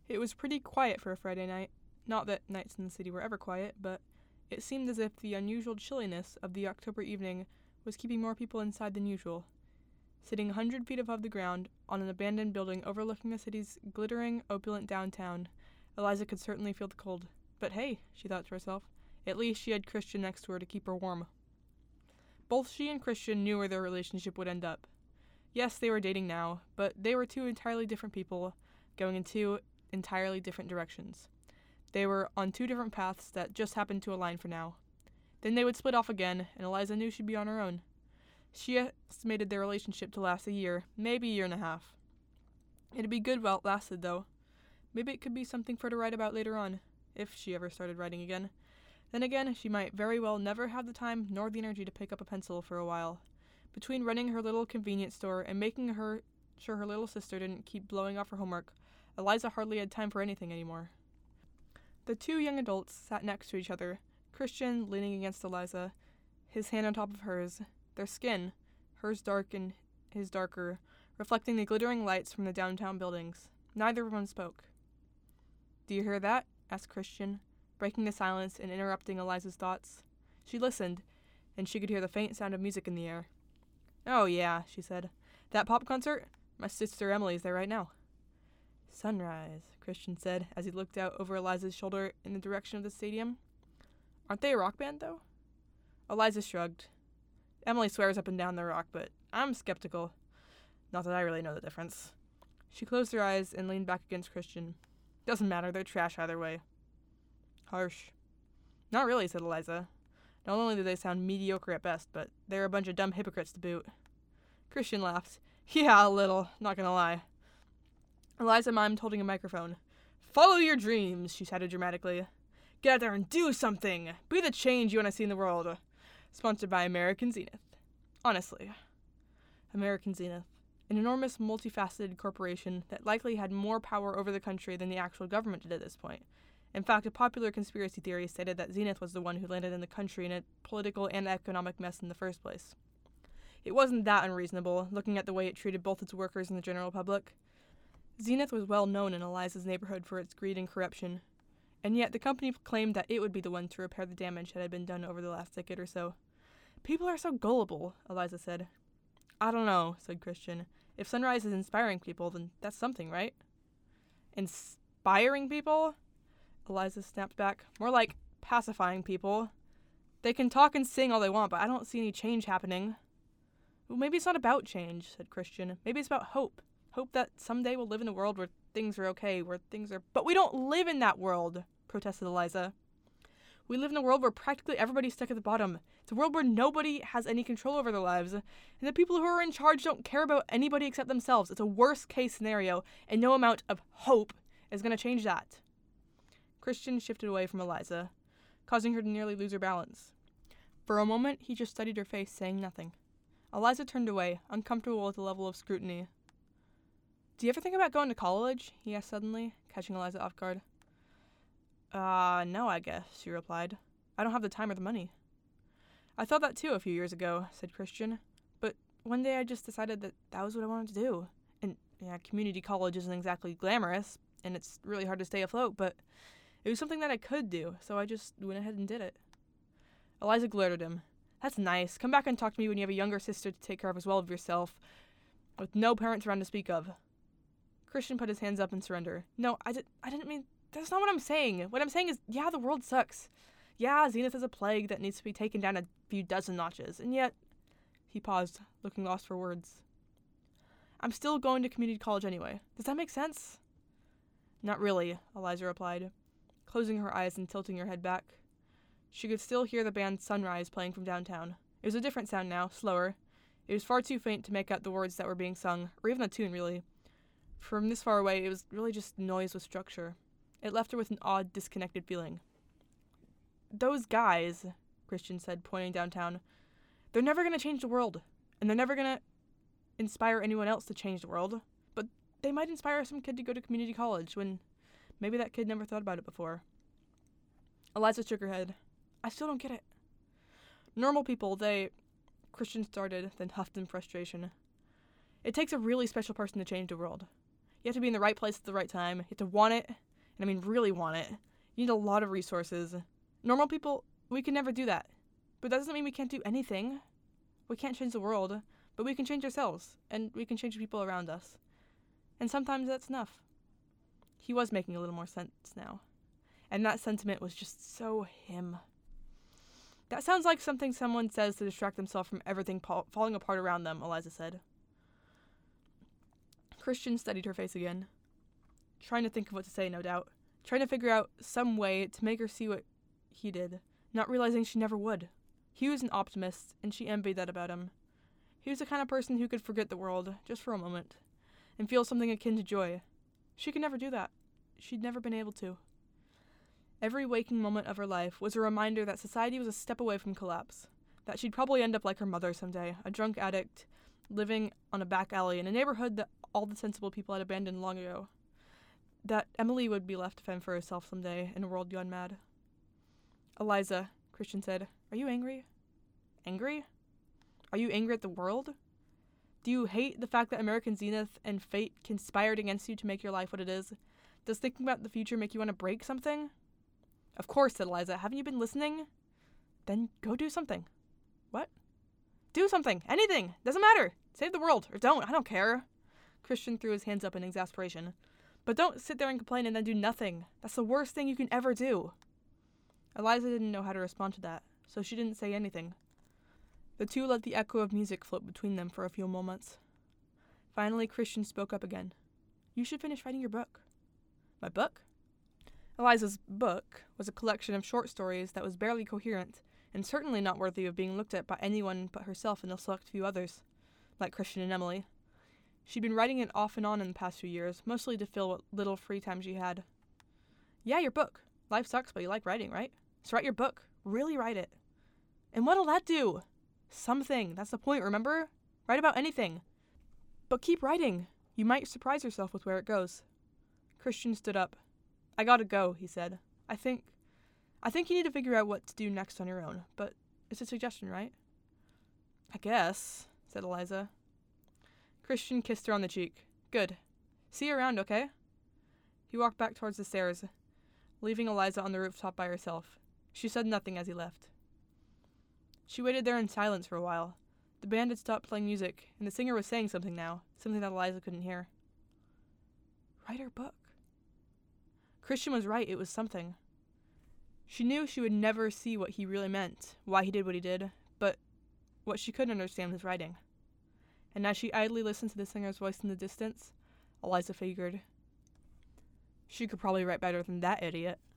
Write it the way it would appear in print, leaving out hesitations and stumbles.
It was pretty quiet for a Friday night. Not that nights in the city were ever quiet, but it seemed as if the unusual chilliness of the October evening was keeping more people inside than usual. Sitting 100 feet above the ground, on an abandoned building overlooking the city's glittering, opulent downtown, Eliza could certainly feel the cold. But hey, she thought to herself, at least she had Christian next to her to keep her warm. Both she and Christian knew where their relationship would end up. Yes, they were dating now, but they were two entirely different people, going in two entirely different directions. They were on two different paths that just happened to align for now. Then they would split off again, and Eliza knew she'd be on her own. She estimated their relationship to last a year, maybe a year and a half. It'd be good while it lasted, though. Maybe it could be something for her to write about later on, if she ever started writing again. Then again, she might very well never have the time nor the energy to pick up a pencil for a while. Between running her little convenience store and making sure her little sister didn't keep blowing off her homework, Eliza hardly had time for anything anymore. The two young adults sat next to each other, Christian leaning against Eliza, his hand on top of hers, their skin, hers dark and his darker, reflecting the glittering lights from the downtown buildings. Neither of them spoke. "Do you hear that?" asked Christian, breaking the silence and interrupting Eliza's thoughts. She listened, and she could hear the faint sound of music in the air. "Oh yeah," she said. "That pop concert? My sister Emily's there right now." "Sunrise," Christian said as he looked out over Eliza's shoulder in the direction of the stadium. "Aren't they a rock band, though?" Eliza shrugged. "Emily swears up and down they're rock, but I'm skeptical. Not that I really know the difference." She closed her eyes and leaned back against Christian. "Doesn't matter, they're trash either way." "Harsh." "Not really," said Eliza. "Not only do they sound mediocre at best, but they're a bunch of dumb hypocrites to boot." Christian laughed. "Yeah, a little, not gonna lie." Eliza mimed holding a microphone. "Follow your dreams," she shouted dramatically. "Get out there and do something! Be the change you want to see in the world." Sponsored by American Zenith. Honestly. American Zenith. An enormous, multifaceted corporation that likely had more power over the country than the actual government did at this point. In fact, a popular conspiracy theory stated that Zenith was the one who landed in the country in a political and economic mess in the first place. It wasn't that unreasonable, looking at the way it treated both its workers and the general public. Zenith was well known in Eliza's neighborhood for its greed and corruption, and yet the company claimed that it would be the one to repair the damage that had been done over the last decade or so. "People are so gullible," Eliza said. "I don't know," said Christian. "If Sunrise is inspiring people, then that's something, right?" "Inspiring people?" Eliza snapped back. "More like pacifying people. They can talk and sing all they want, but I don't see any change happening." "Well, maybe it's not about change," said Christian. "Maybe it's about hope. Hope that someday we'll live in a world where things are okay, where things are—" "But we don't live in that world," protested Eliza. "We live in a world where practically everybody's stuck at the bottom. It's a world where nobody has any control over their lives, and the people who are in charge don't care about anybody except themselves. It's a worst-case scenario, and no amount of hope is going to change that." Christian shifted away from Eliza, causing her to nearly lose her balance. For a moment, he just studied her face, saying nothing. Eliza turned away, uncomfortable with the level of scrutiny. "Do you ever think about going to college?" he asked suddenly, catching Eliza off guard. No, I guess," she replied. "I don't have the time or the money." "I thought that too a few years ago," said Christian. "But one day I just decided that was what I wanted to do. And, yeah, community college isn't exactly glamorous, and it's really hard to stay afloat, but it was something that I could do, so I just went ahead and did it." Eliza glared at him. "That's nice. Come back and talk to me when you have a younger sister to take care of as well as yourself, with no parents around to speak of." Christian put his hands up in surrender. "No, I didn't mean... That's not what I'm saying. What I'm saying is, yeah, the world sucks. Yeah, Zenith is a plague that needs to be taken down a few dozen notches, and yet..." He paused, looking lost for words. "I'm still going to community college anyway. Does that make sense?" "Not really," Eliza replied, closing her eyes and tilting her head back. She could still hear the band Sunrise playing from downtown. It was a different sound now, slower. It was far too faint to make out the words that were being sung, or even the tune, really. From this far away, it was really just noise with structure. It left her with an odd, disconnected feeling. "Those guys," Christian said, pointing downtown, "they're never going to change the world, and they're never going to inspire anyone else to change the world, but they might inspire some kid to go to community college when maybe that kid never thought about it before." Eliza shook her head. "I still don't get it." "Normal people, Christian started, then huffed in frustration. "It takes a really special person to change the world. You have to be in the right place at the right time. You have to want it, and I mean really want it. You need a lot of resources. Normal people, we can never do that. But that doesn't mean we can't do anything. We can't change the world, but we can change ourselves, and we can change the people around us. And sometimes that's enough. He was making a little more sense now. And that sentiment was just so him. That sounds like something someone says to distract themselves from everything falling apart around them, Eliza said. Christian studied her face again, trying to think of what to say, no doubt. Trying to figure out some way to make her see what he did, not realizing she never would. He was an optimist, and she envied that about him. He was the kind of person who could forget the world, just for a moment, and feel something akin to joy. She could never do that. She'd never been able to. Every waking moment of her life was a reminder that society was a step away from collapse, that she'd probably end up like her mother someday, a drunk addict, living on a back alley in a neighborhood that all the sensible people had abandoned long ago, that Emily would be left to fend for herself someday in a world gone mad. Eliza, Christian said, are you angry? Angry? Are you angry at the world? Do you hate the fact that American Zenith and fate conspired against you to make your life what it is? Does thinking about the future make you want to break something? Of course, said Eliza. Haven't you been listening? Then go do something. What? Do something. Anything. Doesn't matter. Save the world. Or don't. I don't care. Christian threw his hands up in exasperation. But don't sit there and complain and then do nothing. That's the worst thing you can ever do. Eliza didn't know how to respond to that, so she didn't say anything. The two let the echo of music float between them for a few moments. Finally, Christian spoke up again. You should finish writing your book. My book? Eliza's book was a collection of short stories that was barely coherent, and certainly not worthy of being looked at by anyone but herself and a select few others, like Christian and Emily. She'd been writing it off and on in the past few years, mostly to fill what little free time she had. Yeah, your book. Life sucks, but you like writing, right? So write your book. Really write it. And what'll that do? Something. That's the point, remember? Write about anything. But keep writing. You might surprise yourself with where it goes. Christian stood up. I gotta go, he said. I think you need to figure out what to do next on your own, but it's a suggestion, right? I guess, said Eliza. Christian kissed her on the cheek. Good. See you around, okay? He walked back towards the stairs, leaving Eliza on the rooftop by herself. She said nothing as he left. She waited there in silence for a while. The band had stopped playing music, and the singer was saying something now, something that Eliza couldn't hear. Write her book. Christian was right, it was something. She knew she would never see what he really meant, why he did what he did, but what she couldn't understand was writing. And as she idly listened to the singer's voice in the distance, Eliza figured, she could probably write better than that idiot.